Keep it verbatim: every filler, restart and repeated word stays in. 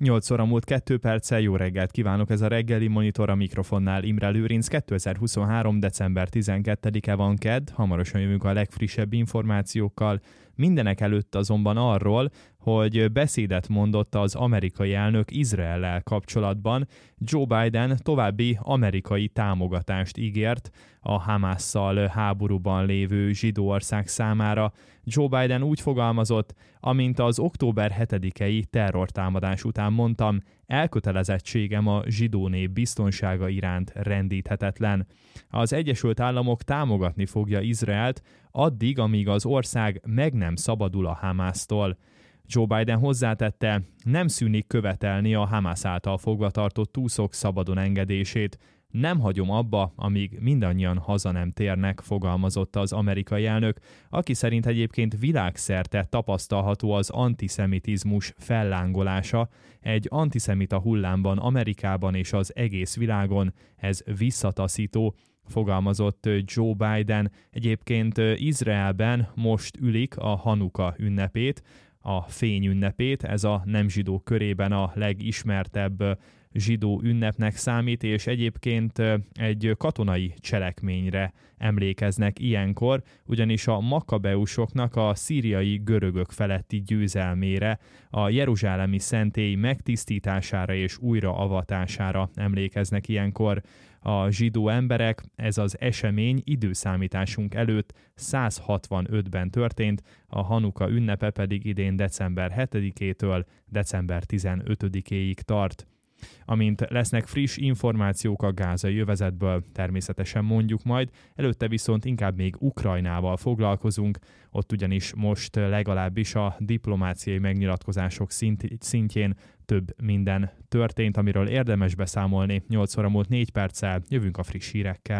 nyolc óra múlt kettő perccel, jó reggelt kívánok, ez a reggeli monitor, a mikrofonnál Imre Lőrinc. kétezer-huszonhárom. december tizenkettedike van, kedd, hamarosan jövünk a legfrissebb információkkal. Mindenek előtt azonban arról, hogy beszédet mondott az amerikai elnök Izraellel kapcsolatban. Joe Biden további amerikai támogatást ígért a Hamasszal háborúban lévő zsidó ország számára. Joe Biden úgy fogalmazott, amint az október hetedikei terrortámadás után mondtam, elkötelezettségem a zsidó nép biztonsága iránt rendíthetetlen. Az Egyesült Államok támogatni fogja Izraelt addig, amíg az ország meg nem szabadul a Hamassztól. Joe Biden hozzátette, nem szűnik követelni a Hamasz által fogva tartott túszok szabadon engedését. Nem hagyom abba, amíg mindannyian haza nem térnek, fogalmazott az amerikai elnök, aki szerint egyébként világszerte tapasztalható az antiszemitizmus fellángolása. Egy antiszemita hullámban Amerikában és az egész világon, ez visszataszító, fogalmazott Joe Biden. Egyébként Izraelben most ülik a Hanuka ünnepét, a fény ünnepét, ez a nem zsidók körében a legismertebb zsidó ünnepnek számít, és egyébként egy katonai cselekményre emlékeznek ilyenkor, ugyanis a makabeusoknak a szíriai görögök feletti győzelmére, a jeruzsálemi szentély megtisztítására és újraavatására emlékeznek ilyenkor a zsidó emberek. Ez az esemény időszámításunk előtt száz hatvanötben történt, a Hanuka ünnepe pedig idén december hetedikétől december tizenötödikéig tart. Amint lesznek friss információk a gázai övezetből, természetesen mondjuk majd, előtte viszont inkább még Ukrajnával foglalkozunk, ott ugyanis most legalábbis a diplomáciai megnyilatkozások szintjén több minden történt, amiről érdemes beszámolni. nyolc óra múlt négy perccel, jövünk a friss hírekkel.